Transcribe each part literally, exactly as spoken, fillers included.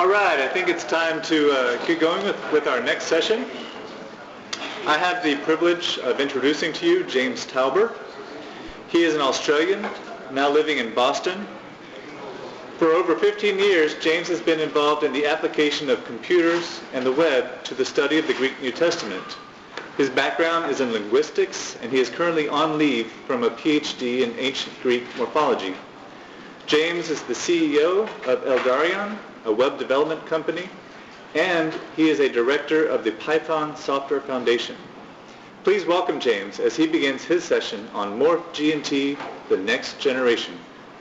right, I think it's time to uh, get going with, with our next session. I have the privilege of introducing to you James Tauber. He is an Australian, now living in Boston. For over fifteen years, James has been involved in the application of computers and the web to the study of the Greek New Testament. His background is in linguistics, and he is currently on leave from a P H D in ancient Greek morphology. James is the C E O of Eldarion, a web development company, and he is a director of the Python Software Foundation. Please welcome James as he begins his session on Morph G N T, the next generation.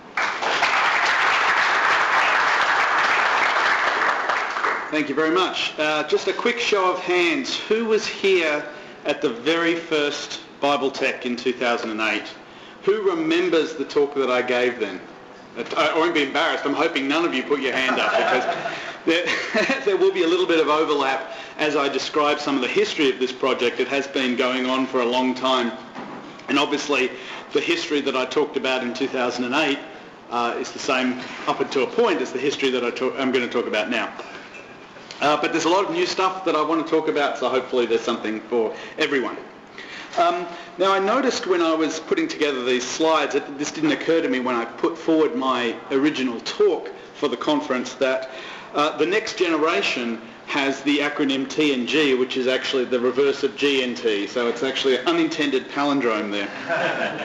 Thank you very much. Uh, just a quick show of hands. Who was here at the very first Bible Tech in two thousand eight? Who remembers the talk that I gave then? I won't be embarrassed. I'm hoping none of you put your hand up because there, there will be a little bit of overlap as I describe some of the history of this project. It has been going on for a long time. And obviously the history that I talked about in two thousand eight uh, is the same up until a point as the history that I talk, I'm going to talk about now. Uh, but there's a lot of new stuff that I want to talk about, so hopefully there's something for everyone. Um, now I noticed when I was putting together these slides, that this didn't occur to me when I put forward my original talk for the conference, that uh, the next generation has the acronym T N G, which is actually the reverse of G N T, so it's actually an unintended palindrome there.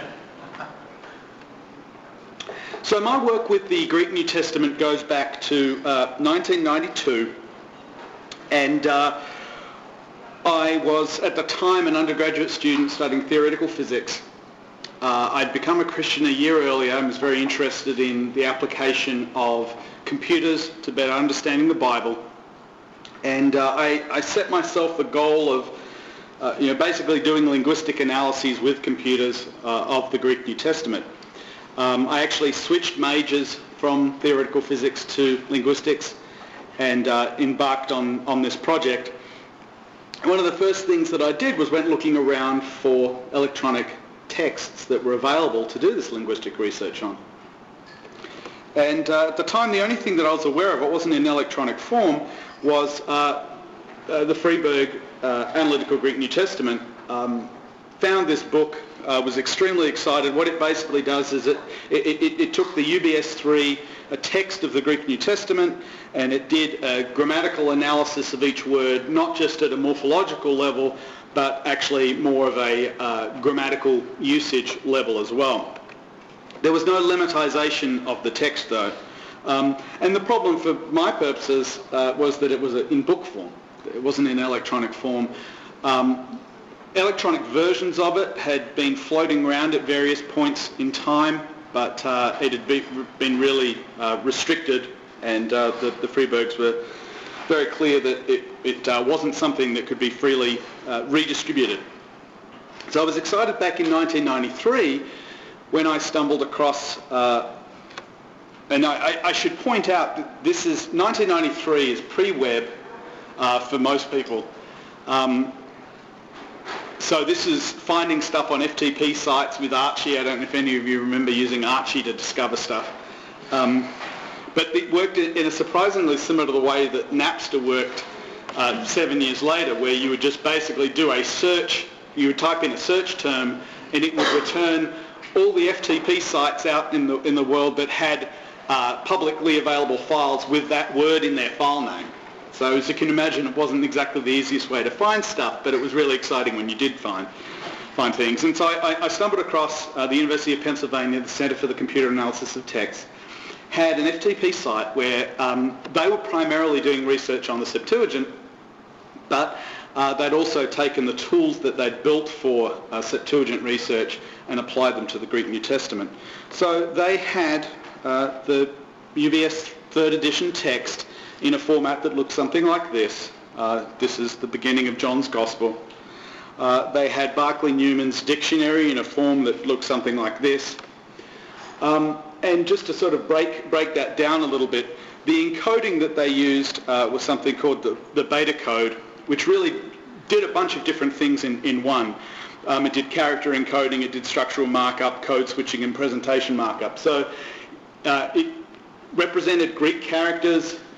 So my work with the Greek New Testament goes back to uh, nineteen ninety-two, and uh, I was at the time an undergraduate student studying theoretical physics. Uh, I'd become a Christian a year earlier and was very interested in the application of computers to better understanding the Bible. And uh, I, I set myself the goal of uh, you know, basically doing linguistic analyses with computers uh, of the Greek New Testament. Um, I actually switched majors from theoretical physics to linguistics and uh, embarked on, on this project. One of the first things that I did was went looking around for electronic texts that were available to do this linguistic research on. And uh, at the time, the only thing that I was aware of, it wasn't in electronic form, was uh, uh, the Freeburg uh, Analytical Greek New Testament. Um, found this book, uh, was extremely excited. What it basically does is it, it, it, it took the U B S three, a text of the Greek New Testament, and it did a grammatical analysis of each word, not just at a morphological level, but actually more of a uh, grammatical usage level as well. There was no lemmatization of the text though. Um, and the problem for my purposes uh, was that it was in book form. It wasn't in electronic form. Um, electronic versions of it had been floating around at various points in time, but uh, it had be, been really uh, restricted, and uh, the, the Freeburgs were very clear that it, it uh, wasn't something that could be freely uh, redistributed. So I was excited back in nineteen ninety-three when I stumbled across, uh, and I, I should point out that this is, nineteen ninety-three is pre-web uh, for most people. Um, So this is finding stuff on F T P sites with Archie. I don't know if any of you remember using Archie to discover stuff. Um, but it worked in a surprisingly similar to the way that Napster worked uh, seven years later, where you would just basically do a search, you would type in a search term, and it would return all the F T P sites out in the, in the world that had uh, publicly available files with that word in their file name. So as you can imagine, it wasn't exactly the easiest way to find stuff, but it was really exciting when you did find find things. And so I, I stumbled across uh, the University of Pennsylvania, the Center for the Computer Analysis of Text, had an F T P site where um, they were primarily doing research on the Septuagint, but uh, they'd also taken the tools that they'd built for uh, Septuagint research and applied them to the Greek New Testament. So they had uh, the U B S third edition text in a format that looked something like this. Uh, this is the beginning of John's Gospel. Uh, they had Barclay Newman's dictionary in a form that looked something like this. Um, and just to sort of break break that down a little bit, the encoding that they used uh, was something called the, the beta code, which really did a bunch of different things in, in one. Um, it did character encoding, it did structural markup, code switching, and presentation markup. So uh, it represented Greek characters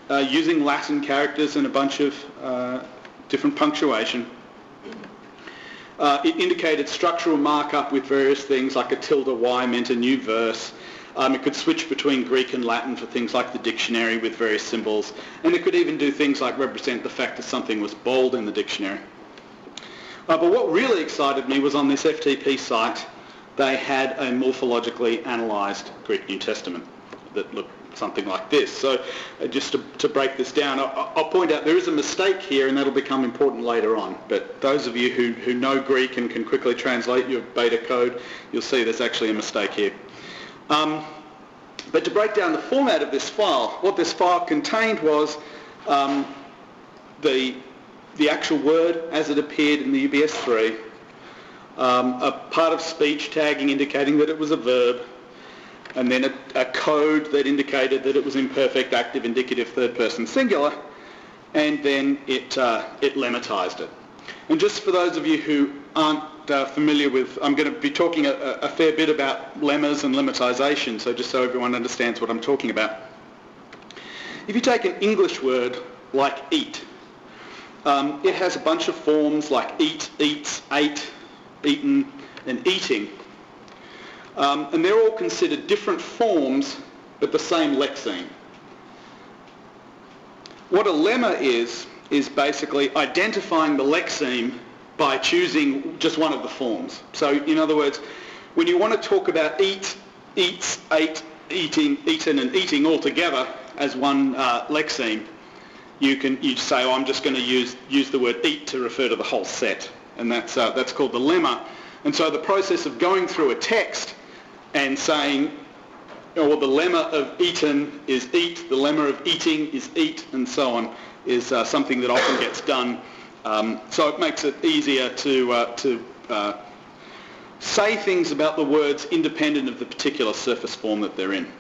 uh, using Latin characters and a bunch of uh, different punctuation. Uh, it indicated structural markup with various things, like a tilde y meant a new verse. Um, it could switch between Greek and Latin for things like the dictionary with various symbols, and it could even do things like represent the fact that something was bold in the dictionary. Uh, but what really excited me was on this F T P site, they had a morphologically analysed Greek New Testament that looked something like this. So uh, just to, to break this down, I'll, I'll point out there is a mistake here, and that'll become important later on. But those of you who, who know Greek and can quickly translate your beta code, you'll see there's actually a mistake here. Um, but to break down the format of this file, what this file contained was um, the, the actual word as it appeared in the U B S three, um, a part of speech tagging indicating that it was a verb, and then a, a code that indicated that it was imperfect, active, indicative, third person singular, and then it, uh, it lemmatized it. And just for those of you who aren't uh, familiar with, I'm going to be talking a, a fair bit about lemmas and lemmatization, so just so everyone understands what I'm talking about. If you take an English word like eat, um, it has a bunch of forms like eat, eats, ate, eaten, and eating. Um, and they're all considered different forms, but the same lexeme. What a lemma is, is basically identifying the lexeme by choosing just one of the forms. So in other words, when you want to talk about eat, eats, ate, eating, eaten, and eating all together as one uh, lexeme, you can you say, oh, I'm just going to use use the word eat to refer to the whole set, and that's uh, that's called the lemma. And so the process of going through a text and saying, or well, the lemma of eaten is eat, the lemma of eating is eat, and so on, is uh, something that often gets done. Um, so it makes it easier to, uh, to uh, say things about the words independent of the particular surface form that they're in.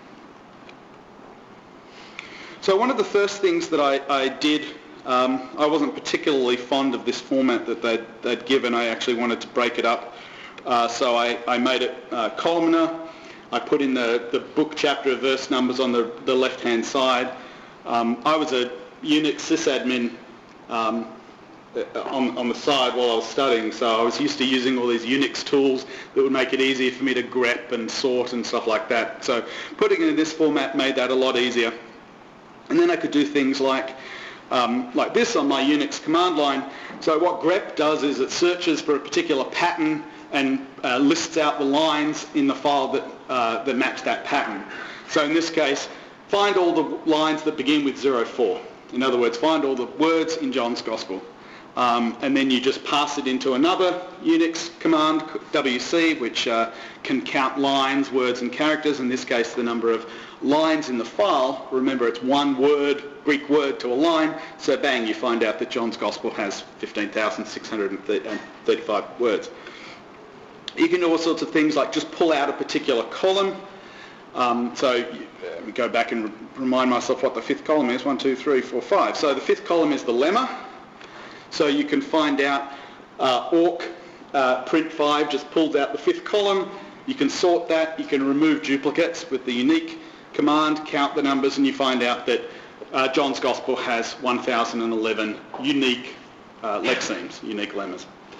So one of the first things that I, I did, um, I wasn't particularly fond of this format that they'd, they'd given. I actually wanted to break it up. Uh, so I, I made it uh, columnar. I put in the, the book, chapter, verse numbers on the, the left-hand side. Um, I was a Unix sysadmin um, on, on the side while I was studying, so I was used to using all these Unix tools that would make it easier for me to grep and sort and stuff like that. So putting it in this format made that a lot easier. And then I could do things like um, like this on my Unix command line. So what grep does is it searches for a particular pattern and uh, lists out the lines in the file that, uh, that match that pattern. So in this case, find all the lines that begin with zero four. In other words, find all the words in John's Gospel. Um, and then you just pass it into another Unix command, W C, which uh, can count lines, words and characters. In this case, the number of lines in the file. Remember, it's one word, Greek word to a line. So bang, you find out that John's Gospel has fifteen thousand six hundred thirty-five words. You can do all sorts of things like just pull out a particular column. Um, so you, uh, go back and re- remind myself what the fifth column is. One, two, three, four, five. So the fifth column is the lemma. So you can find out uh, awk uh, print five just pulls out the fifth column. You can sort that. You can remove duplicates with the unique command, count the numbers, and you find out that uh, John's Gospel has one thousand eleven unique uh, lexemes, unique lemmas.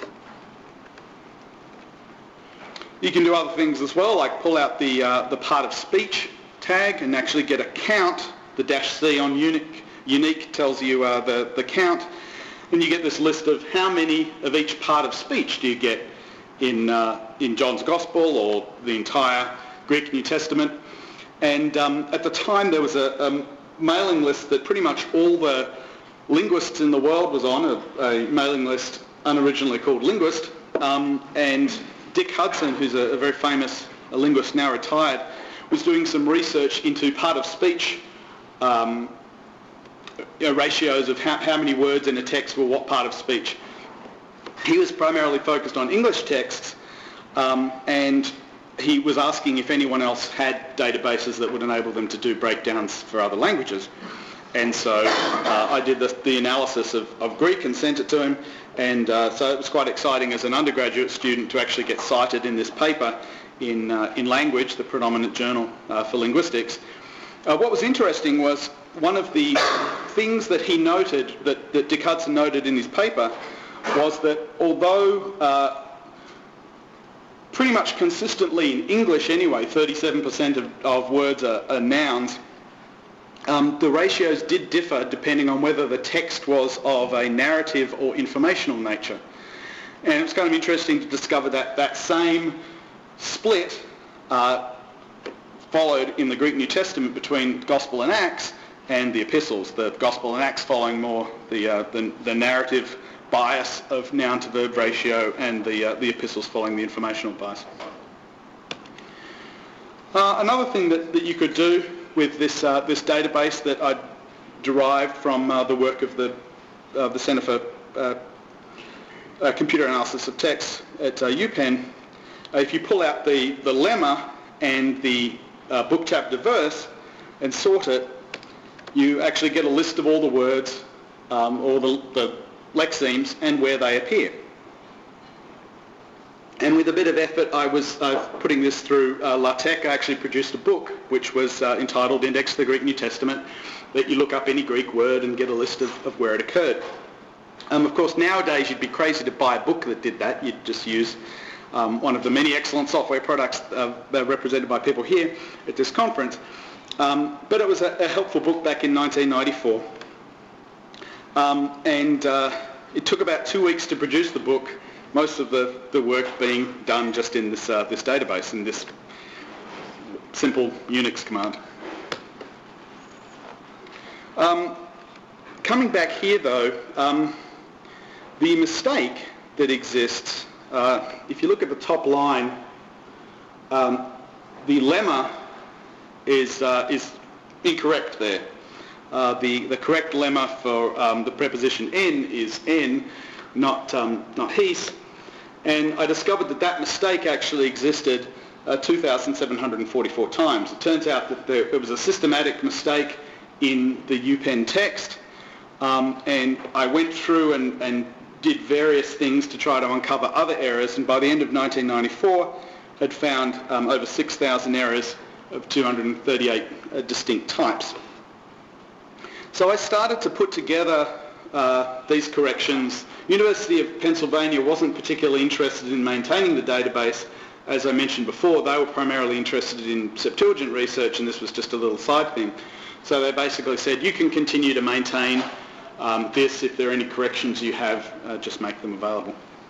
You can do other things as well, like pull out the, uh, the part of speech tag and actually get a count. The dash C on unique, unique tells you uh, the, the count. And you get this list of how many of each part of speech do you get in, uh, in John's Gospel or the entire Greek New Testament. And um, at the time there was a, a mailing list that pretty much all the linguists in the world was on, a, a mailing list unoriginally called Linguist. Um, and Dick Hudson, who's a, a very famous a linguist, now retired, was doing some research into part of speech um, you know, ratios of how, how many words in a text were what part of speech. He was primarily focused on English texts, um, and he was asking if anyone else had databases that would enable them to do breakdowns for other languages. And so uh, I did the, the analysis of, of Greek and sent it to him. And uh, so it was quite exciting as an undergraduate student to actually get cited in this paper in, uh, in Language, the predominant journal uh, for linguistics. Uh, what was interesting was one of the things that he noted, that, that Dick Hudson noted in his paper, was that although uh, pretty much consistently in English anyway, thirty-seven percent of, of words are, are nouns, um, the ratios did differ depending on whether the text was of a narrative or informational nature. And it was kind of interesting to discover that that same split uh, followed in the Greek New Testament between Gospel and Acts and the epistles. The Gospel and Acts following more the, uh, the, the narrative bias of noun to verb ratio, and the, uh, the epistles following the informational bias. Uh, another thing that, that you could do with this, uh, this database that I derived from uh, the work of the, uh, the Centre for uh, uh, Computer Analysis of Text at uh, UPenn, uh, if you pull out the, the lemma and the uh, book chapter verse and sort it, you actually get a list of all the words um, or the, the lexemes and where they appear. And with a bit of effort, I was uh, putting this through uh, LaTeX. I actually produced a book which was uh, entitled Index of the Greek New Testament, that you look up any Greek word and get a list of, of where it occurred. Um, of course, nowadays you'd be crazy to buy a book that did that. You'd just use um, one of the many excellent software products uh, that are represented by people here at this conference. Um, but it was a, a helpful book back in nineteen ninety-four. Um, and uh, it took about two weeks to produce the book, most of the, the work being done just in this, uh, this database, in this simple Unix command. Um, coming back here though, um, the mistake that exists, uh, if you look at the top line, um, the lemma is, uh, is incorrect there. Uh, the, the correct lemma for um, the preposition in is en, not, um, not his. And I discovered that that mistake actually existed uh, two thousand seven hundred forty-four times. It turns out that there, it was a systematic mistake in the UPenn text, um, and I went through and, and did various things to try to uncover other errors, and by the end of nineteen ninety-four had found um, over six thousand errors of two hundred thirty-eight uh, distinct types. So I started to put together uh, these corrections. University of Pennsylvania wasn't particularly interested in maintaining the database. As I mentioned before, they were primarily interested in Septuagint research, and this was just a little side thing. So they basically said, you can continue to maintain um, this. If there are any corrections you have, uh, just make them available.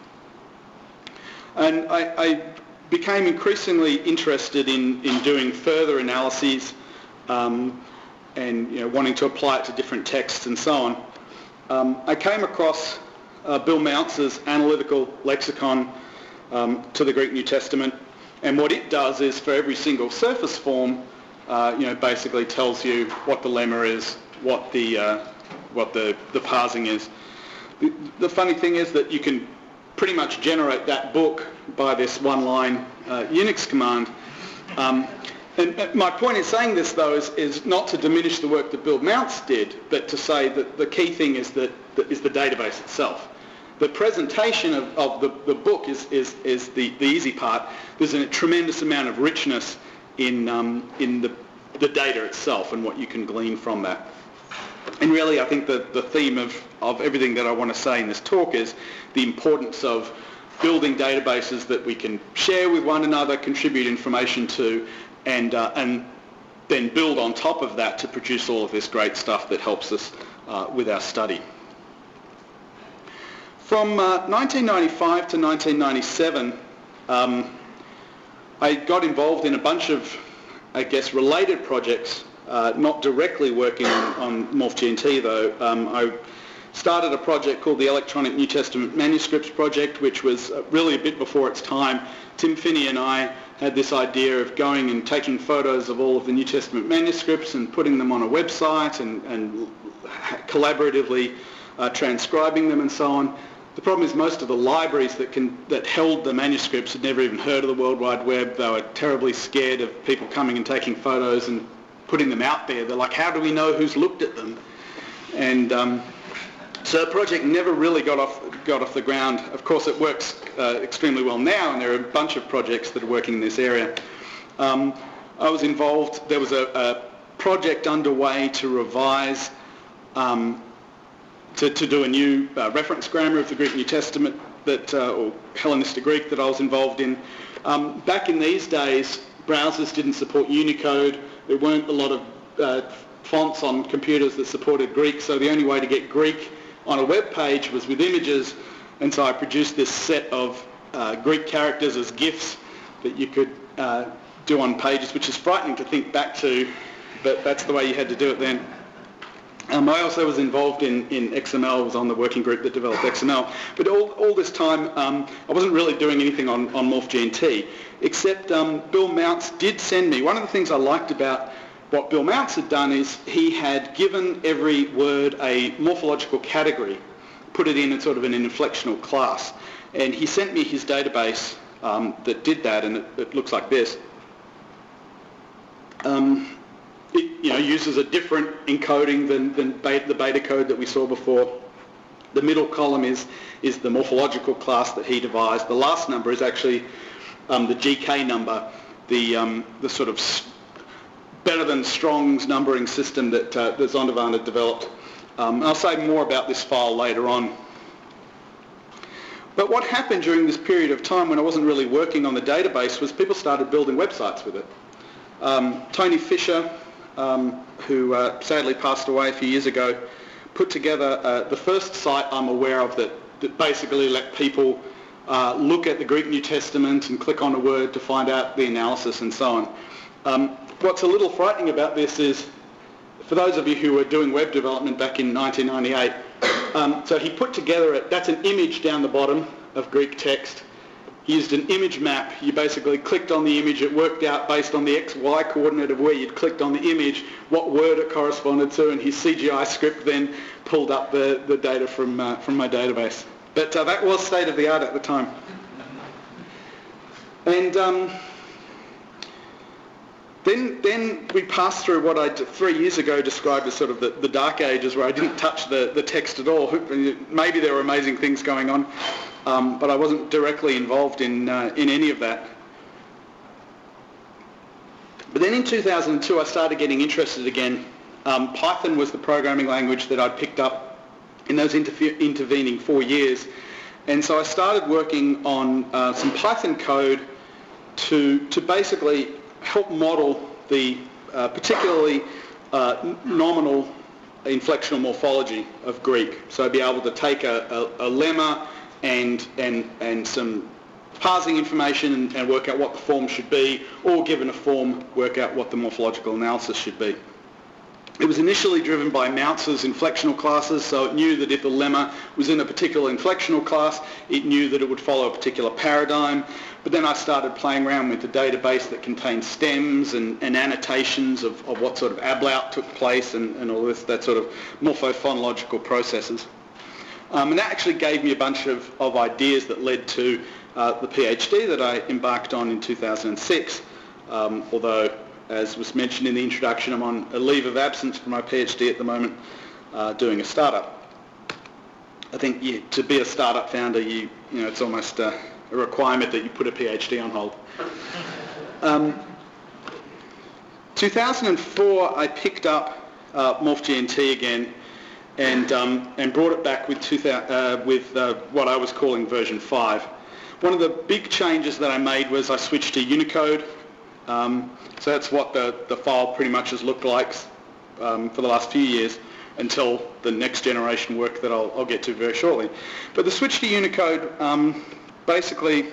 And I, I became increasingly interested in, in doing further analyses um, and you know, wanting to apply it to different texts and so on. Um, I came across uh, Bill Mounce's analytical lexicon um, to the Greek New Testament, and what it does is for every single surface form, uh, you know, basically tells you what the lemma is, what the uh, what the, the parsing is. The, the funny thing is that you can pretty much generate that book by this one-line uh, Unix command. Um, And my point in saying this, though, is, is not to diminish the work that Bill Mounce did, but to say that the key thing is, that, that is the database itself. The presentation of, of the, the book is, is, is the, the easy part. There's a tremendous amount of richness in, um, in the, the data itself and what you can glean from that. And really, I think that the theme of, of everything that I want to say in this talk is the importance of building databases that we can share with one another, contribute information to, and, uh, and then build on top of that to produce all of this great stuff that helps us uh, with our study. From uh, nineteen ninety-five to nineteen ninety-seven, um, I got involved in a bunch of, I guess, related projects, uh, not directly working on, on MorphGNT though. Um, I started a project called the Electronic New Testament Manuscripts Project, which was really a bit before its time. Tim Finney and I had this idea of going and taking photos of all of the New Testament manuscripts and putting them on a website and, and collaboratively uh, transcribing them and so on. The problem is most of the libraries that, can, that held the manuscripts had never even heard of the World Wide Web. They were terribly scared of people coming and taking photos and putting them out there. They're like, how do we know who's looked at them? And um, so the project never really got off, got off the ground. Of course, it works uh, extremely well now, and there are a bunch of projects that are working in this area. Um, I was involved. There was a, a project underway to revise, um, to, to do a new uh, reference grammar of the Greek New Testament, that, uh, or Hellenistic Greek, that I was involved in. Um, back in these days, browsers didn't support Unicode. There weren't a lot of uh, fonts on computers that supported Greek, so the only way to get Greek on a web page was with images, and so I produced this set of uh, Greek characters as GIFs that you could uh, do on pages, which is frightening to think back to, but that's the way you had to do it then. Um, I also was involved in, in X M L, was on the working group that developed X M L, but all, all this time um, I wasn't really doing anything on, on MorphGNT, except um, Bill Mounts did send me. One of the things I liked about what Bill Mounts had done is he had given every word a morphological category, put it in a sort of an inflectional class, and he sent me his database um, that did that, and it, it looks like this. Um, It, you know, uses a different encoding than, than beta, the beta code that we saw before. The middle column is, is the morphological class that he devised. The last number is actually um, the G K number, the, um, the sort of better than Strong's numbering system that, uh, that Zondervan had developed. Um, I'll say more about this file later on. But what happened during this period of time when I wasn't really working on the database was people started building websites with it. Um, Tony Fisher, Um, who uh, sadly passed away a few years ago, put together uh, the first site I'm aware of that, that basically let people uh, look at the Greek New Testament and click on a word to find out the analysis and so on. Um, what's a little frightening about this is, for those of you who were doing web development back in nineteen ninety-eight, um, so he put together, a, that's an image down the bottom of Greek text. He used an image map. You basically clicked on the image. It worked out based on the X Y coordinate of where you'd clicked on the image, what word it corresponded to, and his C G I script then pulled up the, the data from, uh, from my database. But uh, that was state of the art at the time. And um, then, then we passed through what I three years ago described as sort of the, the dark ages, where I didn't touch the, the text at all. Maybe there were amazing things going on. Um, but I wasn't directly involved in, uh, in any of that. But then in two thousand two I started getting interested again. Um, Python was the programming language that I'd picked up in those interfe- intervening four years. And so I started working on uh, some Python code to, to basically help model the uh, particularly uh, n- nominal inflectional morphology of Greek. So I'd be able to take a, a, a lemma and and and some parsing information and, and work out what the form should be, or given a form, work out what the morphological analysis should be. It was initially driven by Mounts's inflectional classes, so it knew that if a lemma was in a particular inflectional class, it knew that it would follow a particular paradigm. But then I started playing around with the database that contained stems and, and annotations of, of what sort of ablaut took place and, and all this, that sort of morphophonological processes. Um, and that actually gave me a bunch of, of ideas that led to uh, the PhD that I embarked on in two thousand six, um, although, as was mentioned in the introduction, I'm on a leave of absence for my PhD at the moment, uh, doing a startup. I think you, to be a startup founder, you, you know, it's almost uh, a requirement that you put a PhD on hold. Um, two thousand four, I picked up uh, MorphGNT again, and um, and brought it back with, two thousand, uh, with uh, what I was calling version five. One of the big changes that I made was I switched to Unicode. Um, so that's what the, the file pretty much has looked like um, for the last few years, until the next generation work that I'll, I'll get to very shortly. But the switch to Unicode, um, basically,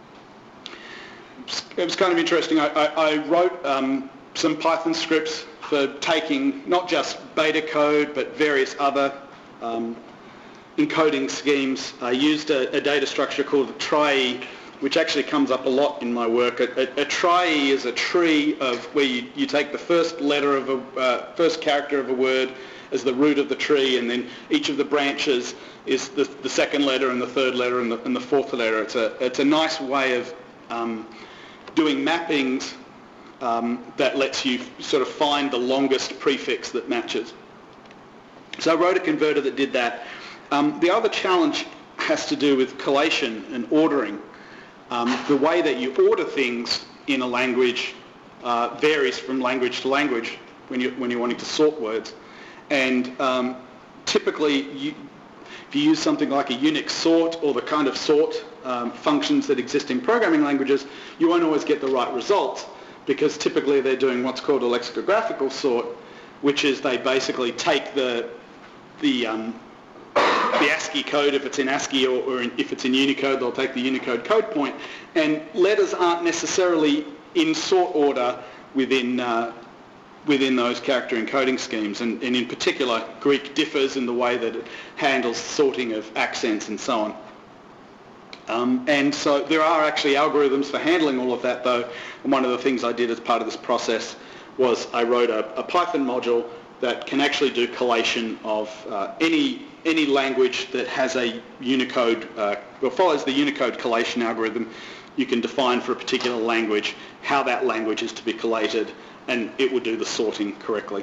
it was kind of interesting. I, I, I wrote um, some Python scripts for taking not just beta code, but various other um, encoding schemes. I used a, a data structure called a trie, which actually comes up a lot in my work. A, a, a trie is a tree of where you, you take the first letter of a uh, first character of a word as the root of the tree, and then each of the branches is the, the second letter and the third letter and the, and the fourth letter. It's a it's a nice way of um, doing mappings um, that lets you sort of find the longest prefix that matches. So I wrote a converter that did that. Um, the other challenge has to do with collation and ordering. Um, the way that you order things in a language uh, varies from language to language. when, you, when you're wanting to sort words. And um, typically, you, if you use something like a Unix sort or the kind of sort um, functions that exist in programming languages, you won't always get the right results, because typically they're doing what's called a lexicographical sort, which is they basically take the the um, the ASCII code, if it's in ASCII, or, or in, if it's in Unicode, they'll take the Unicode code point, and letters aren't necessarily in sort order within uh, within those character encoding schemes, and, and in particular Greek differs in the way that it handles sorting of accents and so on. Um, and so there are actually algorithms for handling all of that, though, and one of the things I did as part of this process was I wrote a, a Python module that can actually do collation of uh, any any language that has a Unicode, uh, or follows the Unicode collation algorithm. You can define for a particular language how that language is to be collated, and it will do the sorting correctly.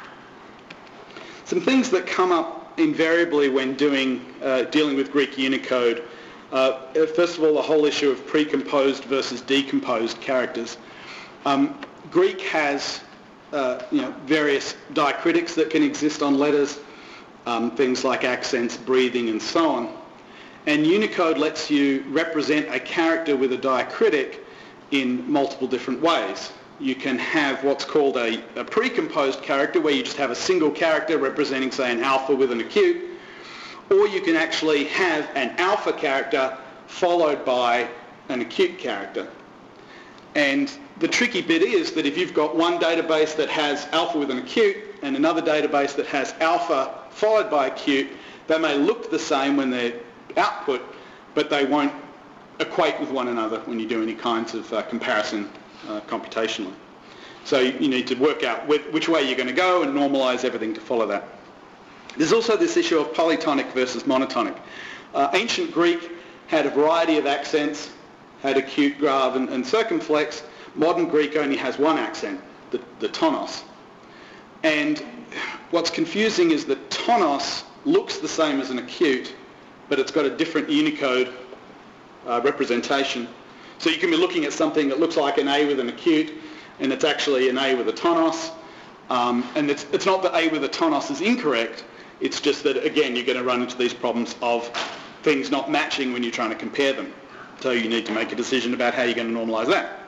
Some things that come up invariably when doing uh, dealing with Greek Unicode. Uh, first of all, the whole issue of precomposed versus decomposed characters. Um, Greek has uh, you know, various diacritics that can exist on letters, um, things like accents, breathing, and so on. And Unicode lets you represent a character with a diacritic in multiple different ways. You can have what's called a, a precomposed character, where you just have a single character representing, say, an alpha with an acute, or you can actually have an alpha character followed by an acute character. And the tricky bit is that if you've got one database that has alpha with an acute and another database that has alpha followed by acute, they may look the same when they're output, but they won't equate with one another when you do any kinds of uh, comparison uh, computationally. So you, you need to work out wh- which way you're going to go and normalize everything to follow that. There's also this issue of polytonic versus monotonic. Uh, ancient Greek had a variety of accents, had acute, grave, and, and circumflex. Modern Greek only has one accent, the, the tonos. And what's confusing is that tonos looks the same as an acute, but it's got a different Unicode uh, representation. So you can be looking at something that looks like an A with an acute, and it's actually an A with a tonos. Um, and it's, it's not that A with a tonos is incorrect, it's just that, again, you're going to run into these problems of things not matching when you're trying to compare them. So you need to make a decision about how you're going to normalize that.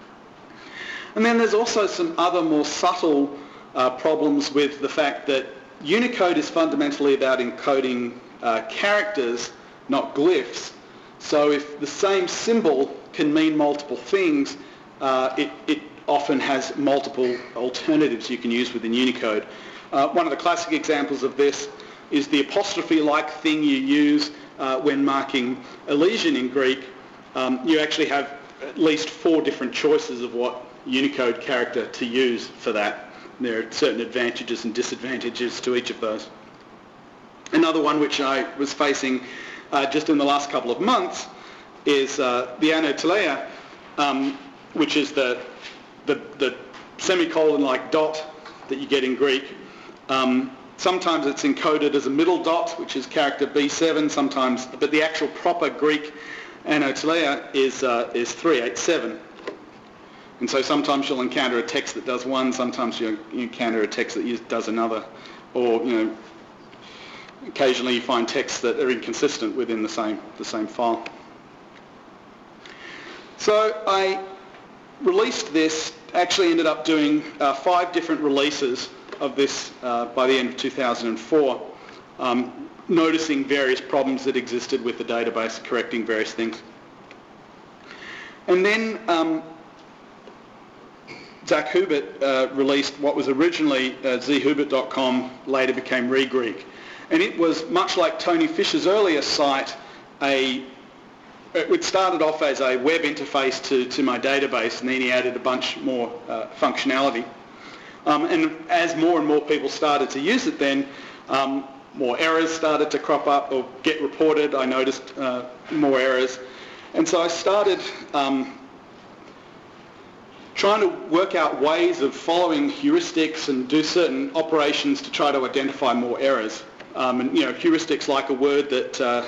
And then there's also some other more subtle uh, problems with the fact that Unicode is fundamentally about encoding uh, characters, not glyphs. So if the same symbol can mean multiple things, uh, it, it often has multiple alternatives you can use within Unicode. Uh, one of the classic examples of this is the apostrophe-like thing you use uh, when marking a lesion in Greek. Um, you actually have at least four different choices of what Unicode character to use for that. There are certain advantages and disadvantages to each of those. Another one which I was facing uh, just in the last couple of months is uh, the anoteleia, um, which is the, the, the semicolon-like dot that you get in Greek. Um, sometimes it's encoded as a middle dot, which is character B seven, sometimes, but the actual proper Greek anoteleia is, uh, is three eighty-seven. And so sometimes you'll encounter a text that does one, sometimes you'll encounter a text that does another, or, you know, occasionally you find texts that are inconsistent within the same, the same file. So I released this, actually ended up doing uh, five different releases of this uh, by the end of two thousand four, um, noticing various problems that existed with the database, correcting various things. And then um, Zach Hubert uh, released what was originally uh, z hubert dot com, later became ReGreek. And it was, much like Tony Fisher's earlier site, a it started off as a web interface to, to my database, and then he added a bunch more uh, functionality. Um, and as more and more people started to use it then, um, more errors started to crop up or get reported. I noticed uh, more errors. And so I started um, trying to work out ways of following heuristics and do certain operations to try to identify more errors. Um, and, you know, heuristics like a word that uh,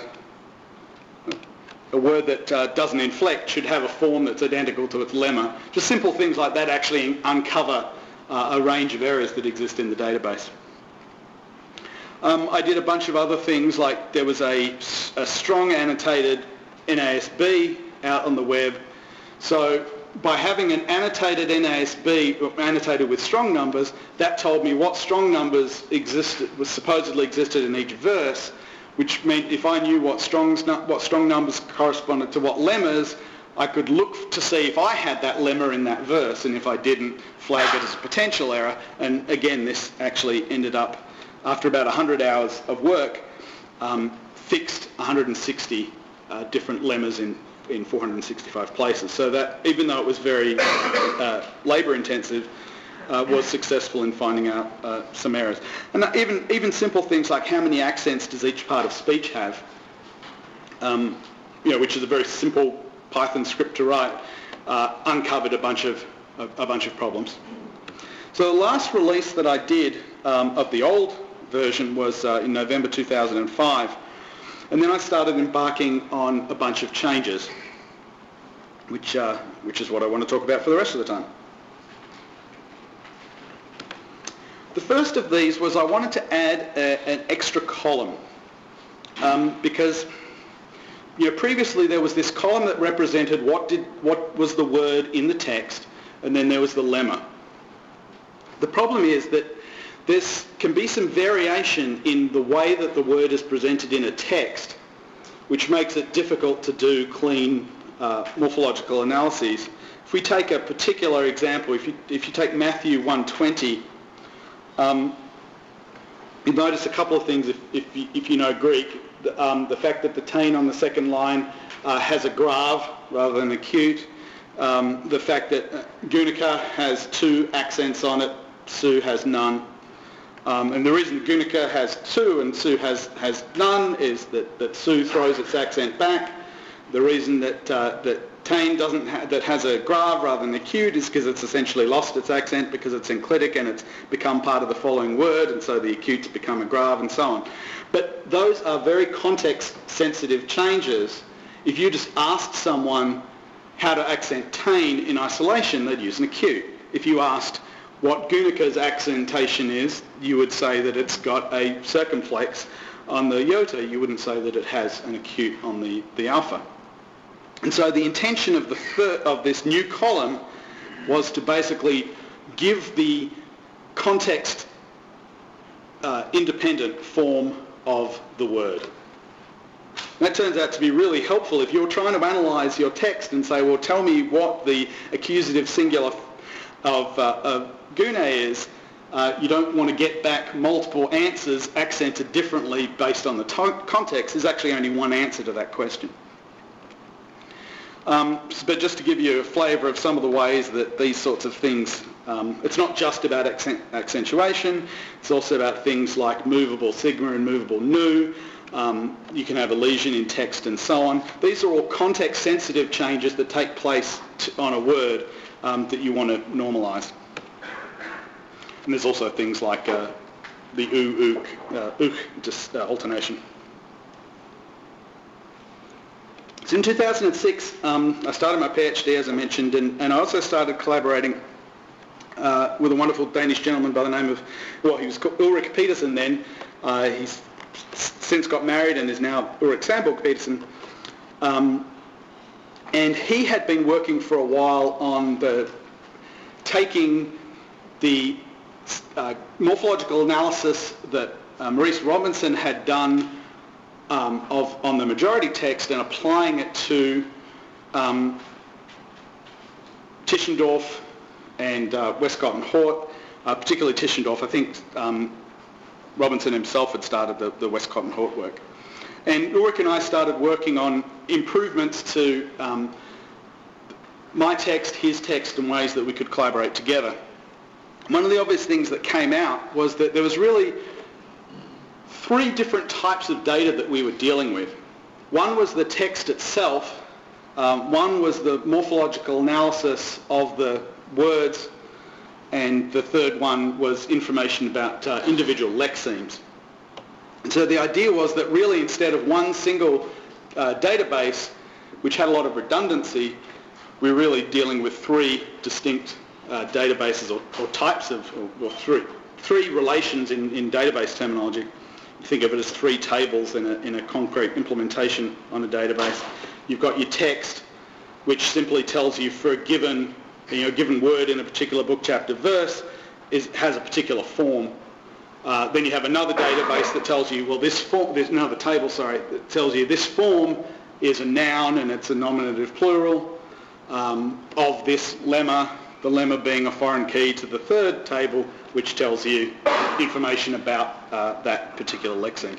a word that uh, doesn't inflect should have a form that's identical to its lemma. Just simple things like that actually uncover uh, a range of errors that exist in the database. Um, I did a bunch of other things, like there was a, a strong annotated N A S B out on the web. So by having an annotated N A S B, annotated with strong numbers, that told me what strong numbers existed, was supposedly existed in each verse, which meant if I knew what, strongs, what strong numbers corresponded to what lemmas, I could look to see if I had that lemma in that verse, and if I didn't, flag it as a potential error. And again, this actually ended up, after about one hundred hours of work, um, fixed one hundred sixty uh, different lemmas in, in four hundred sixty-five places. So that, even though it was very uh, labour intensive, uh, was successful in finding out uh, some errors. And even, even simple things like how many accents does each part of speech have, um, you know, which is a very simple Python script to write, uh, uncovered a bunch of a, a bunch of problems. So the last release that I did um, of the old version was uh, in November two thousand five, and then I started embarking on a bunch of changes, which uh, which is what I want to talk about for the rest of the time. The first of these was I wanted to add a, an extra column um, because you know, previously there was this column that represented what did what was the word in the text, and then there was the lemma. The problem is that there can be some variation in the way that the word is presented in a text, which makes it difficult to do clean uh, morphological analyses. If we take a particular example, if you, if you take Matthew one twenty, um, you notice a couple of things if, if, you, if you know Greek. The, um, the fact that the tain on the second line uh, has a grave rather than acute. Um, the fact that uh, Guernica has two accents on it, Su has none. Um, and the reason Guernica has two and Su has, has none is that, that Su throws its accent back. The reason that uh, that tain doesn't ha- that has a grave rather than acute is because it's essentially lost its accent because it's enclitic and it's become part of the following word, and so the acute's become a grave and so on. But those are very context-sensitive changes. If you just asked someone how to accent tain in isolation, they'd use an acute. If you asked what Guernica's accentation is, you would say that it's got a circumflex on the iota. You wouldn't say that it has an acute on the, the alpha. And so the intention of, the thir- of this new column was to basically give the context uh, independent form of the word. And that turns out to be really helpful if you're trying to analyse your text and say, well, tell me what the accusative singular of, uh, of Gune is. Uh, you don't want to get back multiple answers accented differently based on the to- context. There's actually only one answer to that question. Um, but just to give you a flavour of some of the ways that these sorts of things, um, it's not just about accent- accentuation, it's also about things like movable sigma and movable nu. Um, you can have a lesion in text and so on. These are all context-sensitive changes that take place t- on a word um, that you want to normalise. And there's also things like uh, the oo, ook, uh, ook just, uh, alternation. So in two thousand six, um, I started my PhD, as I mentioned, and, and I also started collaborating uh, with a wonderful Danish gentleman by the name of, well, he was called Ulrik Petersen then. Uh, he's since got married and is now Ulrik Sandborg Petersen. Um, and he had been working for a while on the taking the uh, morphological analysis that uh, Maurice Robinson had done Um, of on the majority text and applying it to um, Tischendorf and uh, Westcott and Hort, uh, particularly Tischendorf. I think um, Robinson himself had started the, the Westcott and Hort work. And Ulrich and I started working on improvements to um, my text, his text, and ways that we could collaborate together. One of the obvious things that came out was that there was really three different types of data that we were dealing with. One was the text itself, um, one was the morphological analysis of the words, and the third one was information about uh, individual lexemes. And so the idea was that really instead of one single uh, database, which had a lot of redundancy, we're really dealing with three distinct uh, databases or, or types of, or, or three, three relations in, in database terminology. You think of it as three tables in a, in a concrete implementation on a database. You've got your text, which simply tells you for a given, you know, given word in a particular book, chapter, verse, is, has a particular form. Uh, then you have another database that tells you, well, this form, there's another table, sorry, that tells you this form is a noun and it's a nominative plural um, of this lemma, the lemma being a foreign key to the third table, which tells you information about uh, that particular lexeme.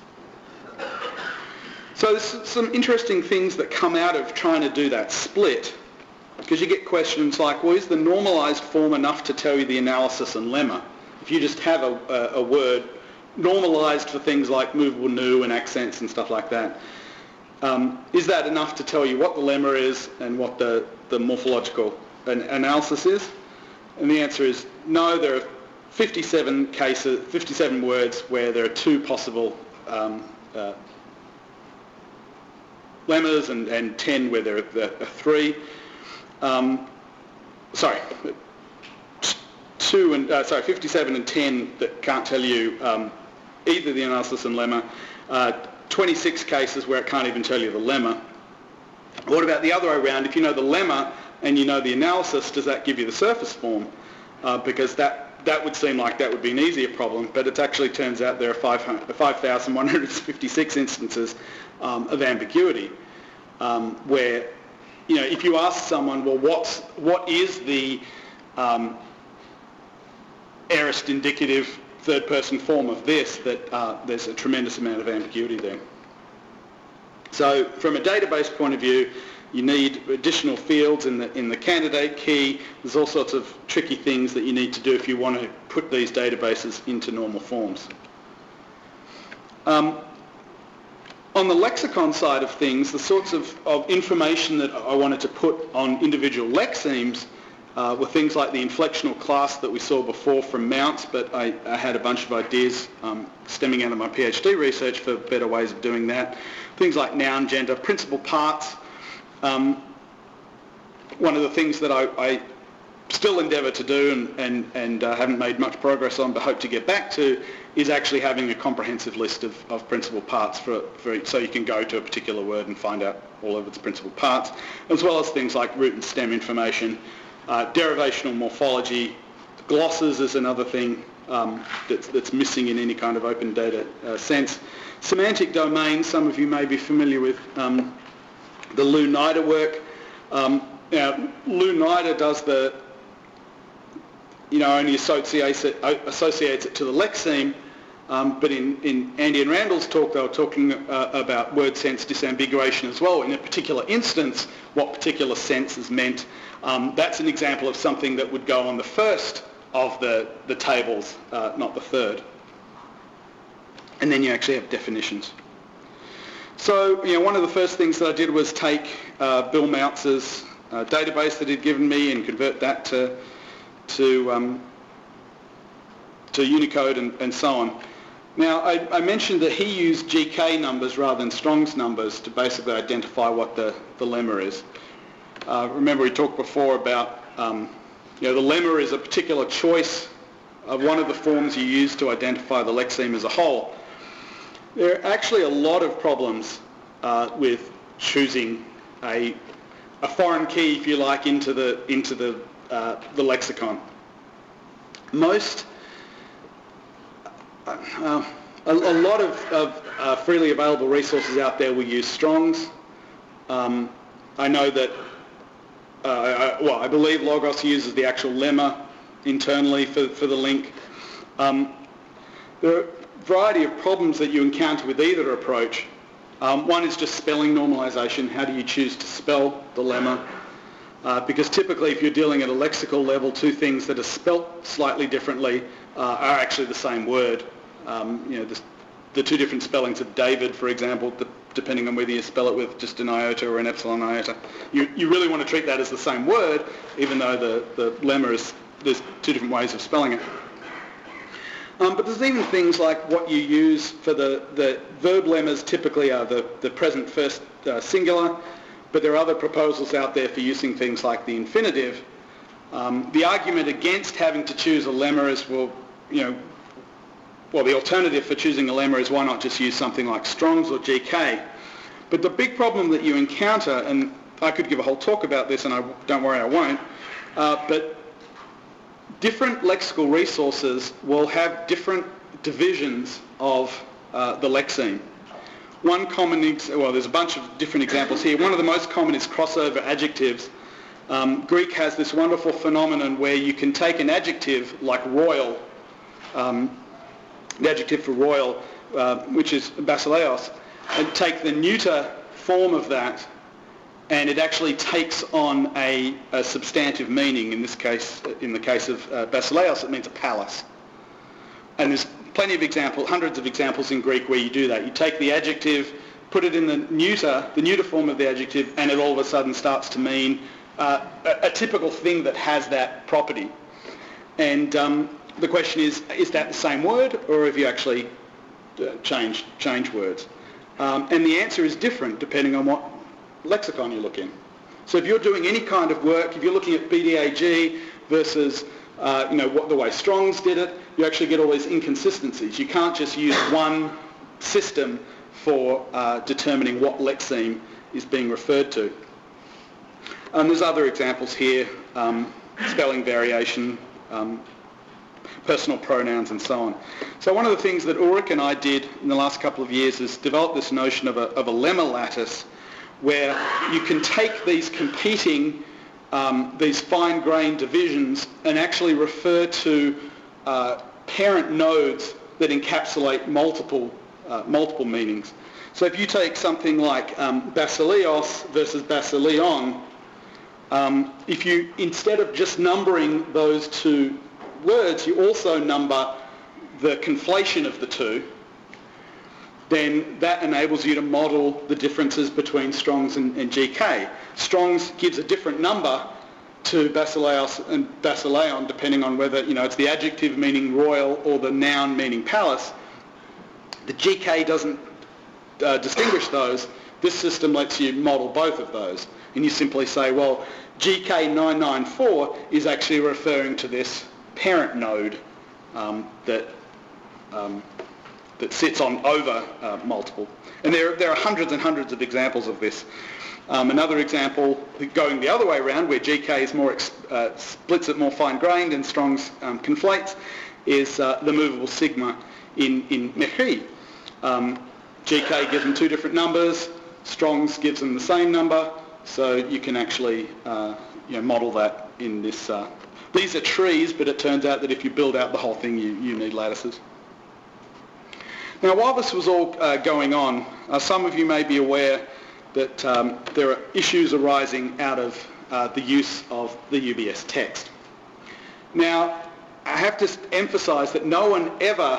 So there's some interesting things that come out of trying to do that split, because you get questions like, well, is the normalized form enough to tell you the analysis and lemma? If you just have a, a, a word normalized for things like movable nu and accents and stuff like that, um, is that enough to tell you what the lemma is and what the, the morphological an, analysis is? And the answer is no. There are fifty-seven cases, fifty-seven words where there are two possible um, uh, lemmas and, and ten where there are, there are three. Um, sorry. Two and uh, sorry, fifty-seven and ten that can't tell you um, either the analysis and lemma. Uh, twenty-six cases where it can't even tell you the lemma. What about the other way around? If you know the lemma and you know the analysis, does that give you the surface form? Uh, because that that would seem like that would be an easier problem, but it actually turns out there are five thousand one hundred fifty-six instances um, of ambiguity um, where, you know, if you ask someone, well, what's what is the um, aorist indicative third-person form of this, that uh, there's a tremendous amount of ambiguity there. So from a database point of view, you need additional fields in the in the candidate key. There's all sorts of tricky things that you need to do if you want to put these databases into normal forms. Um, on the lexicon side of things, the sorts of, of information that I wanted to put on individual lexemes Uh, were things like the inflectional class that we saw before from Mounts, but I, I had a bunch of ideas um, stemming out of my PhD research for better ways of doing that. Things like noun, gender, principal parts. Um, one of the things that I, I still endeavour to do and, and, and uh, haven't made much progress on but hope to get back to is actually having a comprehensive list of, of principal parts for, for each, so you can go to a particular word and find out all of its principal parts, as well as things like root and stem information. Uh, derivational morphology, glosses is another thing um, that's, that's missing in any kind of open data uh, sense. Semantic domains, some of you may be familiar with um, the Lou Nider work. Um, now, Lou Nider does the, you know, only associates it, associates it to the lexeme, um, but in, in Andy and Randall's talk, they were talking uh, about word sense disambiguation as well. In a particular instance, what particular sense is meant. Um, that's an example of something that would go on the first of the, the tables, uh, not the third. And then you actually have definitions. So, you know, one of the first things that I did was take uh, Bill Mounts's uh, database that he'd given me and convert that to to, um, to Unicode and, and so on. Now, I, I mentioned that he used G K numbers rather than Strong's numbers to basically identify what the, the lemma is. Uh, remember we talked before about, um, you know, the lemma is a particular choice of one of the forms you use to identify the lexeme as a whole. There are actually a lot of problems uh, with choosing a, a foreign key, if you like, into the, into the, uh, the lexicon. Most, uh, a, a lot of, of uh, freely available resources out there will use Strong's. Um, I know that Uh, I, well, I believe Logos uses the actual lemma internally for, for the link. Um, there are a variety of problems that you encounter with either approach. Um, one is just spelling normalization. How do you choose to spell the lemma? Uh, because typically if you're dealing at a lexical level, two things that are spelt slightly differently uh, are actually the same word. Um, you know, the, the two different spellings of David, for example, the, depending on whether you spell it with just an iota or an epsilon iota. You, you really want to treat that as the same word, even though the, the lemma is, there's two different ways of spelling it. Um, but there's even things like what you use for the, the verb lemmas typically are the, the present first uh, singular, but there are other proposals out there for using things like the infinitive, Um, the argument against having to choose a lemma is, well, you know, well, the alternative for choosing a lemma is why not just use something like Strong's or G K? But the big problem that you encounter, and I could give a whole talk about this, and I don't worry, I won't, uh, but different lexical resources will have different divisions of uh, the lexeme. One common, ex- well, there's a bunch of different examples here. One of the most common is crossover adjectives. Um, Greek has this wonderful phenomenon where you can take an adjective like royal, um, the adjective for royal, uh, which is basileos, and take the neuter form of that, and it actually takes on a, a substantive meaning. In this case, in the case of uh, basileos, it means a palace. And there's plenty of examples, hundreds of examples in Greek where you do that. You take the adjective, put it in the neuter, the neuter form of the adjective, and it all of a sudden starts to mean uh, a, a typical thing that has that property. And um, the question is, is that the same word, or have you actually uh, changed, changed words? Um, and the answer is different depending on what lexicon you look in. So if you're doing any kind of work, if you're looking at B D A G versus uh, you know, what the way Strong's did it, you actually get all these inconsistencies. You can't just use one system for uh, determining what lexeme is being referred to. And there's other examples here, um, spelling variation, um, personal pronouns and so on. So one of the things that Ulrich and I did in the last couple of years is develop this notion of a, of a lemma lattice, where you can take these competing, um, these fine-grained divisions and actually refer to uh, parent nodes that encapsulate multiple, uh, multiple meanings. So if you take something like um, basileos versus basileon, um, if you, instead of just numbering those two words, you also number the conflation of the two, then that enables you to model the differences between Strong's and, and G K. Strong's gives a different number to basileos and basileon depending on whether, you know, it's the adjective meaning royal or the noun meaning palace. The G K doesn't uh, distinguish those. This system lets you model both of those. And you simply say, well, G K nine nine four is actually referring to this parent node um, that um, that sits on over uh, multiple. And there, there are hundreds and hundreds of examples of this. Um, another example going the other way around, where G K is more ex- uh, splits it more fine-grained and Strong's um, conflates, is uh, the movable sigma in, in Mechri. Um, G K gives them two different numbers, Strong's gives them the same number, so you can actually uh, you know, model that in this. Uh, these are trees, but it turns out that if you build out the whole thing, you, you need lattices. Now, while this was all uh, going on, uh, some of you may be aware that um, there are issues arising out of uh, the use of the U B S text. Now, I have to emphasise that no one ever,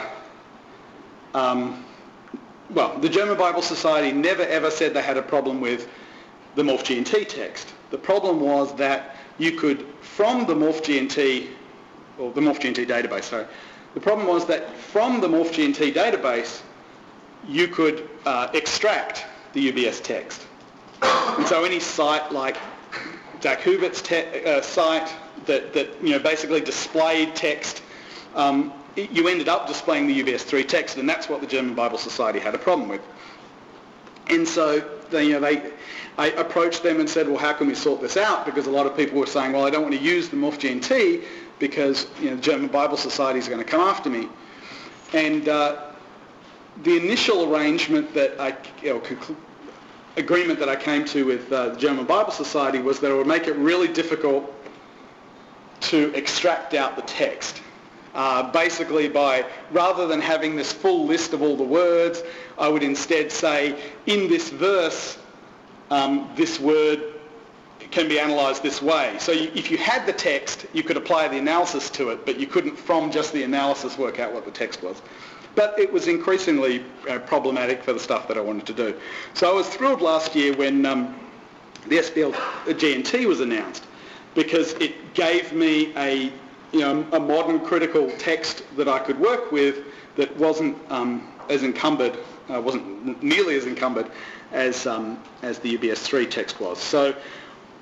um, well, the German Bible Society never ever said they had a problem with the MorphGNT text. The problem was that you could, from the MorphGNT, or the MorphGNT database, sorry, the problem was that from the MorphGNT database, you could uh, extract the U B S text. And so any site like Zach Hubert's te- uh, site that, that you know basically displayed text, um, it, you ended up displaying the U B S three text, and that's what the German Bible Society had a problem with. And so they, you know, they, I approached them and said, well, how can we sort this out? Because a lot of people were saying, well, I don't want to use the MorphGNT because you know, the German Bible Society is going to come after me. And uh, the initial arrangement that I, you know, conclu- agreement that I came to with uh, the German Bible Society was that it would make it really difficult to extract out the text. Uh, basically by, rather than having this full list of all the words, I would instead say, in this verse, um, this word can be analysed this way. So you, if you had the text, you could apply the analysis to it, but you couldn't from just the analysis work out what the text was. But it was increasingly uh, problematic for the stuff that I wanted to do. So I was thrilled last year when um, the S B L G N T was announced, because it gave me a you know, a modern critical text that I could work with that wasn't um, as encumbered, uh, wasn't nearly as encumbered as um, as the U B S three text was. So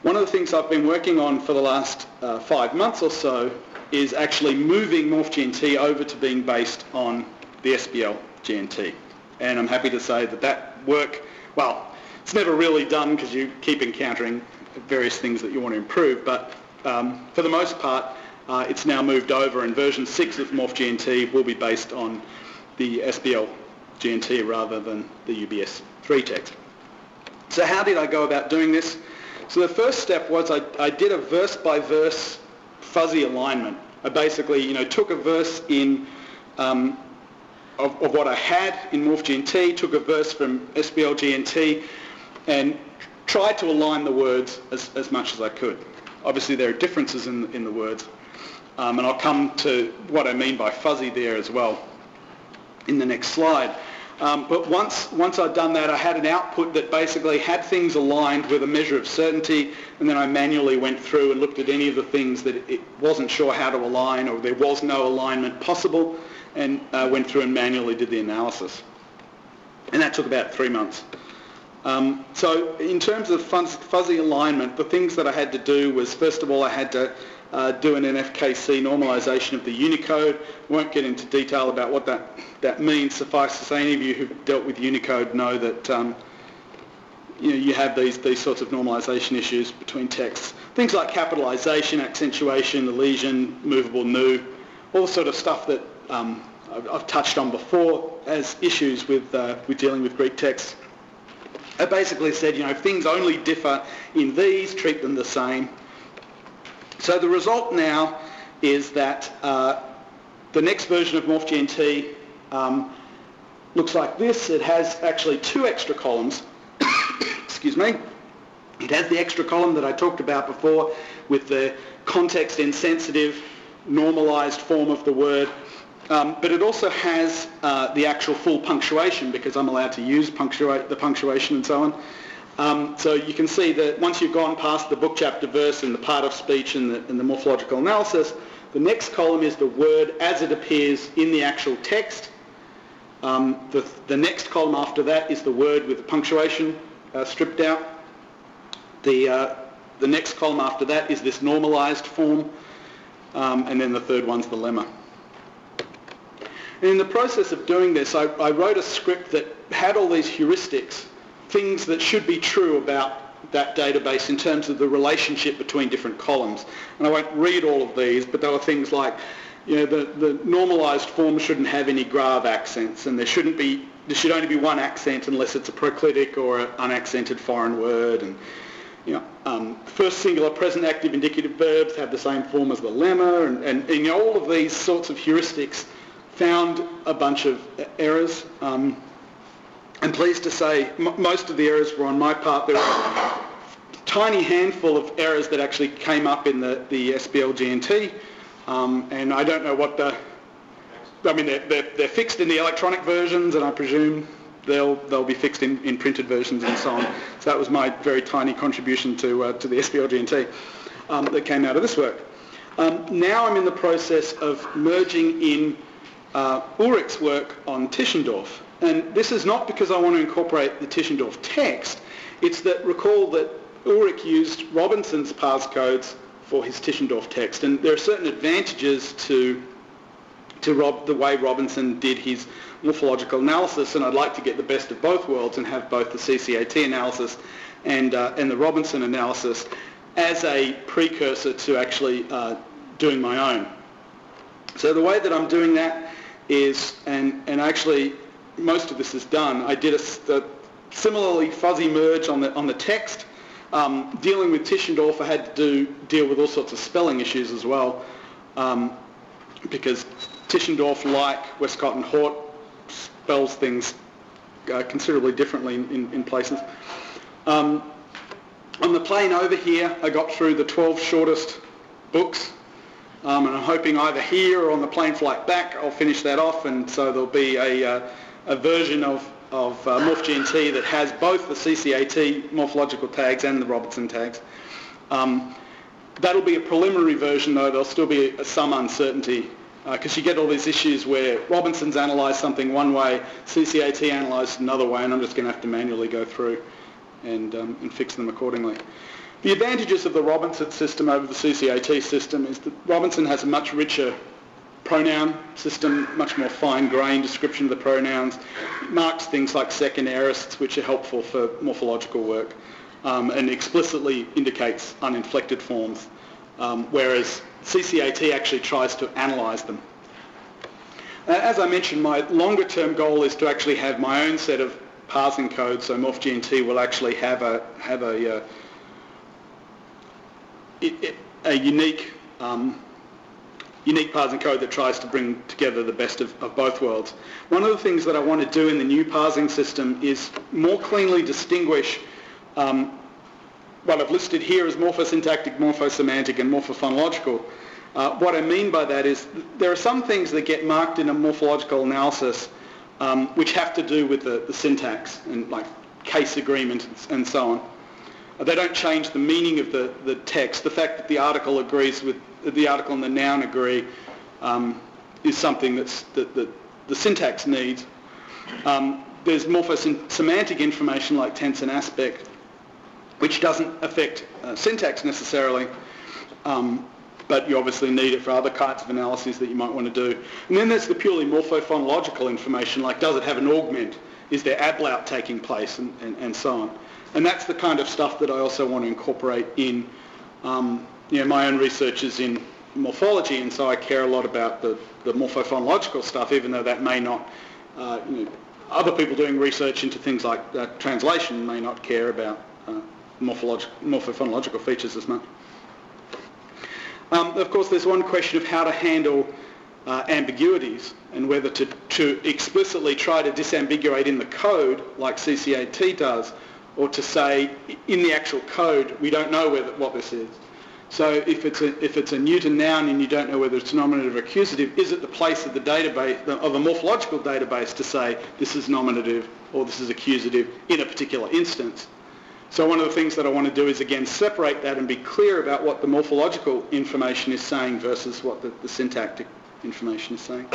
One of the things I've been working on for the last uh, five months or so is actually moving MorphGNT over to being based on the S B L G N T. And I'm happy to say that that work, well, it's never really done because you keep encountering various things that you want to improve, but um, for the most part, uh, it's now moved over, and version six of MorphGNT will be based on the S B L G N T rather than the U B S three text. So how did I go about doing this? So the first step was I, I did a verse-by-verse fuzzy alignment. I basically, you know, took a verse in um, of, of what I had in MorphGNT, took a verse from S B L G N T, and tried to align the words as, as much as I could. Obviously, there are differences in, in the words, um, and I'll come to what I mean by fuzzy there as well in the next slide. Um, but once once I'd done that, I had an output that basically had things aligned with a measure of certainty, and then I manually went through and looked at any of the things that it wasn't sure how to align, or there was no alignment possible, and uh, went through and manually did the analysis. And that took about three months. Um, so in terms of fuzz, fuzzy alignment, the things that I had to do was, first of all, I had to Uh, do an N F K C normalization of the Unicode. Won't get into detail about what that, that means. Suffice to say, any of you who've dealt with Unicode know that um, you know, you have these, these sorts of normalization issues between texts. Things like capitalization, accentuation, elision, movable nu, all the sort of stuff that um, I've, I've touched on before as issues with, uh, with dealing with Greek texts. I basically said, you know, if things only differ in these, treat them the same. So the result now is that uh, the next version of MorphGNT um, looks like this. It has actually two extra columns. Excuse me. It has the extra column that I talked about before with the context insensitive, normalized form of the word. Um, but it also has uh, the actual full punctuation, because I'm allowed to use punctua- the punctuation and so on. Um, so you can see that once you've gone past the book, chapter, verse and the part of speech and the, and the morphological analysis, the next column is the word as it appears in the actual text. Um, the, the next column after that is the word with the punctuation uh, stripped out. The, uh, the next column after that is this normalized form. Um, and then the third one's the lemma. And in the process of doing this, I, I wrote a script that had all these heuristics, things that should be true about that database in terms of the relationship between different columns. And I won't read all of these, but there were things like, you know, the, the normalized form shouldn't have any grave accents, and there shouldn't be, there should only be one accent unless it's a proclitic or an unaccented foreign word. And, you know, um, first singular present active indicative verbs have the same form as the lemma, and, and, and you know, all of these sorts of heuristics found a bunch of errors. Um, I'm pleased to say m- most of the errors were on my part. There were a tiny handful of errors that actually came up in the, the S B L G N T, um, and I don't know what the... I mean, they're, they're, they're fixed in the electronic versions, and I presume they'll they'll be fixed in, in printed versions and so on. So that was my very tiny contribution to uh, to the S B L G N T um, that came out of this work. Um, now I'm in the process of merging in uh, Ulrich's work on Tischendorf. And this is not because I want to incorporate the Tischendorf text. It's that, recall that Ulrich used Robinson's parse codes for his Tischendorf text. And there are certain advantages to, to Rob, the way Robinson did his morphological analysis. And I'd like to get the best of both worlds and have both the C C A T analysis and, uh, and the Robinson analysis as a precursor to actually uh, doing my own. So the way that I'm doing that is, and, and actually most of this is done, I did a, a similarly fuzzy merge on the on the text. Um, dealing with Tischendorf, I had to do, deal with all sorts of spelling issues as well, um, because Tischendorf, like Westcott and Hort, spells things uh, considerably differently in, in, in places. Um, on the plane over here, I got through the twelve shortest books, um, and I'm hoping either here or on the plane flight back I'll finish that off, and so there'll be a, uh, a version of, of uh, MorphGNT that has both the C C A T morphological tags and the Robinson tags. Um, that'll be a preliminary version, though. There'll still be a, some uncertainty, because uh, you get all these issues where Robinson's analysed something one way, C C A T analysed another way, and I'm just going to have to manually go through and, um, and fix them accordingly. The advantages of the Robinson system over the C C A T system is that Robinson has a much richer pronoun system, much more fine-grained description of the pronouns. It marks things like second aorists, which are helpful for morphological work, um, and explicitly indicates uninflected forms, um, whereas C C A T actually tries to analyse them. Uh, as I mentioned, my longer-term goal is to actually have my own set of parsing codes, so MorphGNT will actually have a have a uh, it, it, a unique um, unique parsing code that tries to bring together the best of, of both worlds. One of the things that I want to do in the new parsing system is more cleanly distinguish um, what I've listed here as morphosyntactic, morphosemantic, and morphophonological. Uh, what I mean by that is th- there are some things that get marked in a morphological analysis um, which have to do with the, the syntax and like case agreement and, and so on. Uh, they don't change the meaning of the, the text. The fact that the article agrees with the article and the noun agree um, is something that's, that, that the syntax needs. Um, there's morphosemantic information like tense and aspect, which doesn't affect uh, syntax necessarily, um, but you obviously need it for other kinds of analyses that you might want to do. And then there's the purely morphophonological information, like does it have an augment? Is there ablaut taking place? And, and, and so on. And that's the kind of stuff that I also want to incorporate in um, you know, my own research is in morphology, and so I care a lot about the, the morphophonological stuff, even though that may not, uh, you know, other people doing research into things like uh, translation may not care about uh, morphologic, morphophonological features as much. Um, of course, there's one question of how to handle uh, ambiguities and whether to, to explicitly try to disambiguate in the code like C C A T does, or to say in the actual code we don't know whether, what this is. So if it's a if it's a neuter noun and you don't know whether it's nominative or accusative, is it the place of the database of a morphological database to say this is nominative or this is accusative in a particular instance? So one of the things that I want to do is again separate that and be clear about what the morphological information is saying versus what the, the syntactic information is saying.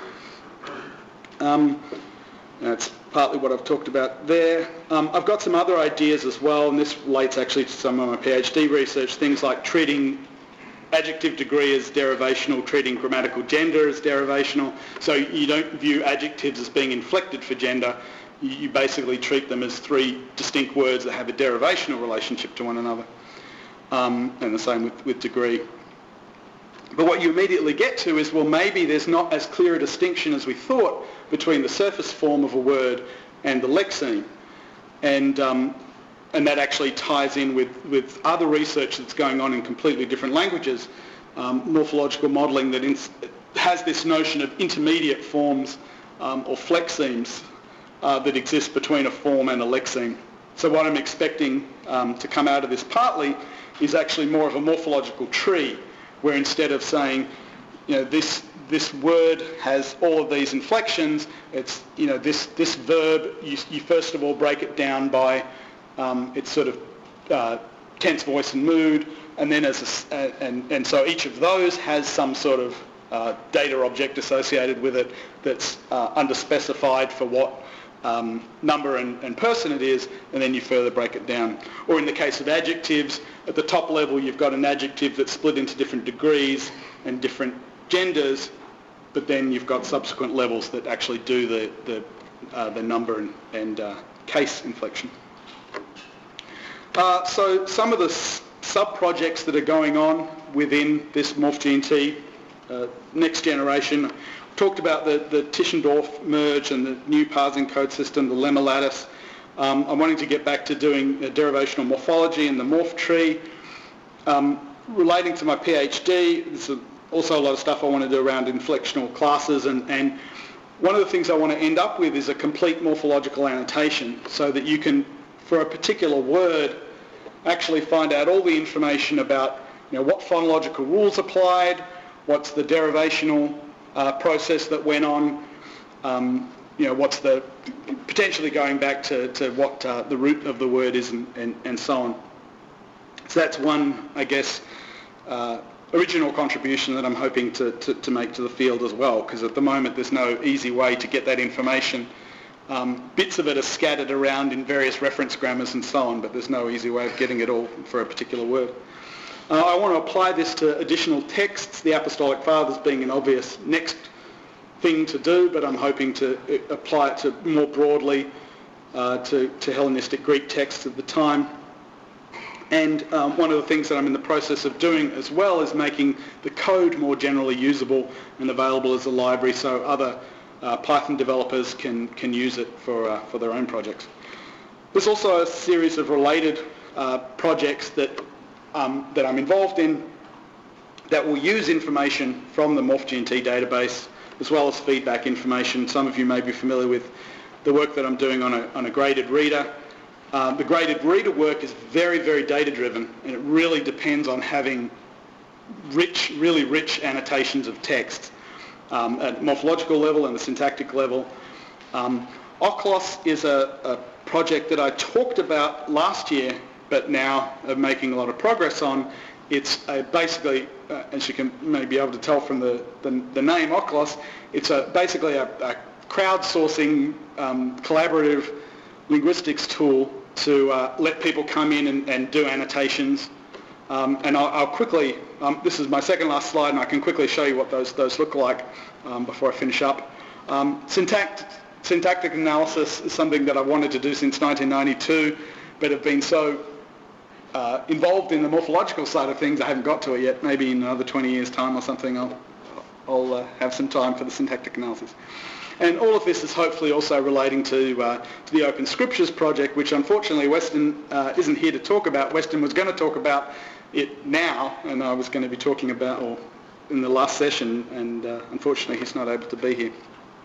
Um, that's partly what I've talked about there. Um, I've got some other ideas as well, and this relates actually to some of my PhD research, things like treating adjective degree as derivational, treating grammatical gender as derivational. So you don't view adjectives as being inflected for gender. You, you basically treat them as three distinct words that have a derivational relationship to one another. Um, and the same with, with degree. But what you immediately get to is, well, maybe there's not as clear a distinction as we thought between the surface form of a word and the lexeme. And, um, and that actually ties in with, with other research that's going on in completely different languages, um, morphological modelling that ins- has this notion of intermediate forms um, or flexemes uh, that exist between a form and a lexeme. So what I'm expecting um, to come out of this partly is actually more of a morphological tree, where instead of saying, you know, this this word has all of these inflections, it's, you know, this this verb, you, you first of all break it down by um, its sort of uh, tense, voice, and mood, and then as a, uh, and and so each of those has some sort of uh, data object associated with it that's uh, underspecified for what um, number and, and person it is, and then you further break it down. Or in the case of adjectives, at the top level you've got an adjective that's split into different degrees and different genders, but then you've got subsequent levels that actually do the the, uh, the number and, and uh, case inflection. Uh, so some of the s- sub-projects that are going on within this MorphGNT uh, next generation, talked about the, the Tischendorf merge and the new parsing code system, the lemma lattice. Um, I'm wanting to get back to doing uh, derivational morphology and the morph tree. Um, relating to my PhD, there's a, also a lot of stuff I want to do around inflectional classes, and, and one of the things I want to end up with is a complete morphological annotation so that you can, for a particular word, actually find out all the information about, you know, what phonological rules applied, what's the derivational uh, process that went on, um, you know, what's the, potentially going back to, to what uh, the root of the word is, and, and, and so on. So that's one, I guess, uh, original contribution that I'm hoping to, to, to make to the field as well, because at the moment there's no easy way to get that information Um, bits of it are scattered around in various reference grammars and so on, but there's no easy way of getting it all for a particular word. Uh, I want to apply this to additional texts, the Apostolic Fathers being an obvious next thing to do, but I'm hoping to uh, apply it to more broadly uh, to, to Hellenistic Greek texts of the time. And um, one of the things that I'm in the process of doing as well is making the code more generally usable and available as a library so other uh, Python developers can, can use it for, uh, for their own projects. There's also a series of related uh, projects that, um, that I'm involved in that will use information from the MorphGNT database as well as feedback information. Some of you may be familiar with the work that I'm doing on a, on a graded reader. Um, the graded reader work is very, very data-driven, and it really depends on having rich, really rich annotations of text um, at morphological level and the syntactic level. Um, O C L O S is a, a project that I talked about last year, but now are making a lot of progress on. It's a basically, uh, as you can maybe be able to tell from the, the, the name O C L O S, it's a, basically a, a crowdsourcing, um, collaborative linguistics tool to uh, let people come in and, and do annotations. Um, and I'll, I'll quickly, um, this is my second last slide, and I can quickly show you what those, those look like um, before I finish up. Um, syntact, syntactic analysis is something that I wanted to do since nineteen ninety-two, but have been so uh, involved in the morphological side of things I haven't got to it yet. Maybe in another twenty years' time or something I'll, I'll uh, have some time for the syntactic analysis. And all of this is hopefully also relating to, uh, to the Open Scriptures project, which unfortunately Weston uh, isn't here to talk about. Weston was going to talk about it now, and I was going to be talking about or in the last session, and uh, unfortunately he's not able to be here.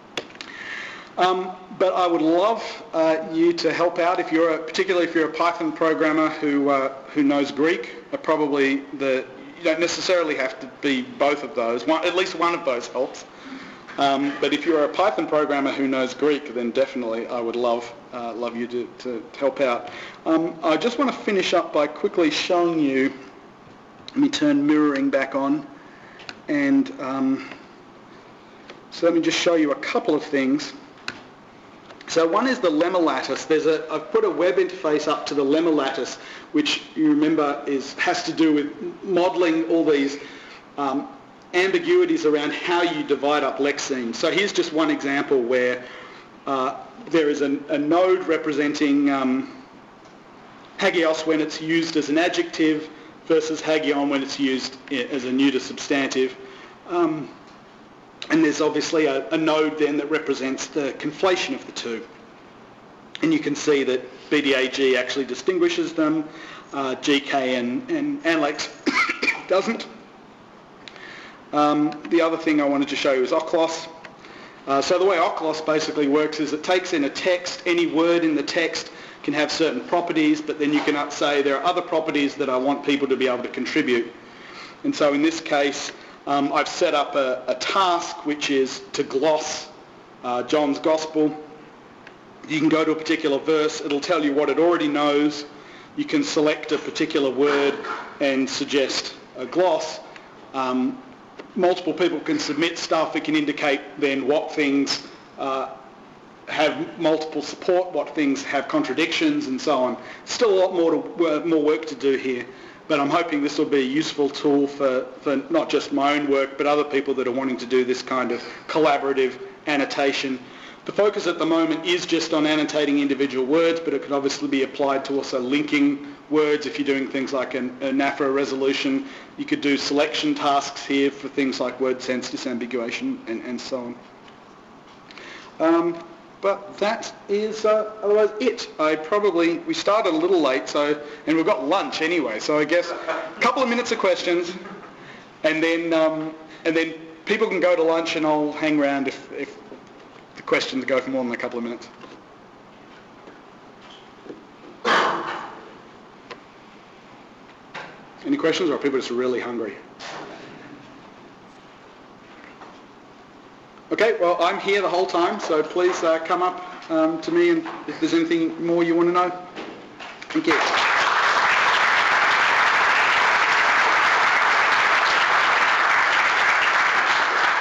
Um, but I would love uh, you to help out, if you're a, particularly if you're a Python programmer who uh, who knows Greek. Uh, probably the you don't necessarily have to be both of those. One, at least one of those helps. Um, but if you're a Python programmer who knows Greek, then definitely I would love uh, love you to, to help out. Um, I just want to finish up by quickly showing you. Let me turn mirroring back on, and um, so let me just show you a couple of things. So one is the Lemma lattice. There's a I've put a web interface up to the Lemma lattice, which you remember is has to do with modelling all these. Um, ambiguities around how you divide up lexemes. So here's just one example where uh, there is a, a node representing um, hagios when it's used as an adjective versus hagion when it's used as a neuter substantive. Um, and there's obviously a, a node then that represents the conflation of the two. And you can see that B D A G actually distinguishes them, uh, G K and, and Alex doesn't. Um, the other thing I wanted to show you is O C L O S. Uh, so the way O C L O S basically works is it takes in a text, any word in the text can have certain properties, but then you can say there are other properties that I want people to be able to contribute. And so in this case, um, I've set up a, a task which is to gloss uh, John's Gospel. You can go to a particular verse, it'll tell you what it already knows. You can select a particular word and suggest a gloss. Um, multiple people can submit stuff. It can indicate then what things uh, have multiple support, what things have contradictions, and so on. Still a lot more to, uh, more work to do here, but I'm hoping this will be a useful tool for, for not just my own work, but other people that are wanting to do this kind of collaborative annotation. The focus at the moment is just on annotating individual words, but it can obviously be applied to also linking words if you're doing things like an, a N A F R A resolution. You could do selection tasks here for things like word sense disambiguation and, and so on. Um, but that is uh, otherwise it. I probably, we started a little late, so and we've got lunch anyway, so I guess a couple of minutes of questions, and then um, and then people can go to lunch and I'll hang around if, if the questions go for more than a couple of minutes. Any questions, or are people just really hungry? Okay, well, I'm here the whole time, so please uh, come up um, to me and if there's anything more you want to know. Thank you.